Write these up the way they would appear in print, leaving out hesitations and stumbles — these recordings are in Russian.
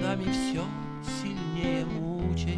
годами все сильнее мучает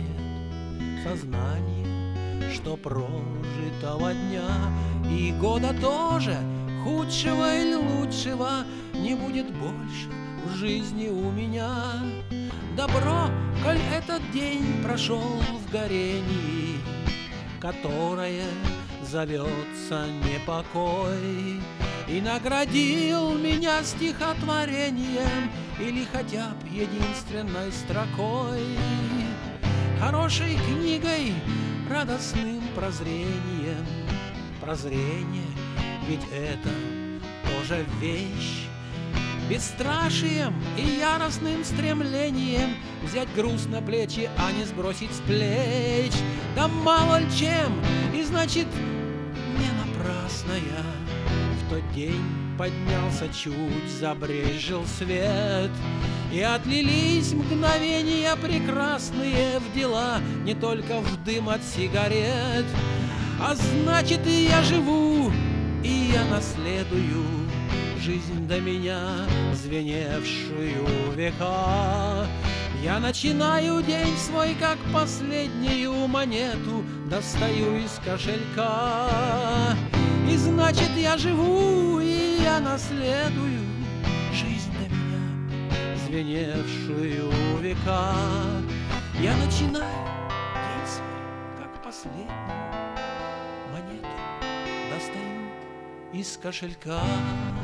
сознание, что прожитого дня и года тоже, худшего или лучшего, не будет больше в жизни у меня. Добро, коль этот день прошел в горении, которое зовется непокой, и наградил меня стихотворением или хотя бы единственной строкой, хорошей книгой, радостным прозрением. Прозрение, ведь это тоже вещь, бесстрашием и яростным стремлением взять груз на плечи, а не сбросить с плеч. Да мало ли чем, и значит, не напрасно я в тот день поднялся, чуть забрезжил свет, и отлились мгновения прекрасные в дела, не только в дым от сигарет. А значит, и я живу, и я наследую жизнь до меня, звеневшую века. Я начинаю день свой, как последнюю монету достаю из кошелька. И значит, я живу, и я наследую жизнь до меня, звеневшую века. Я начинаю день свой, как последнюю монету достаю из кошелька.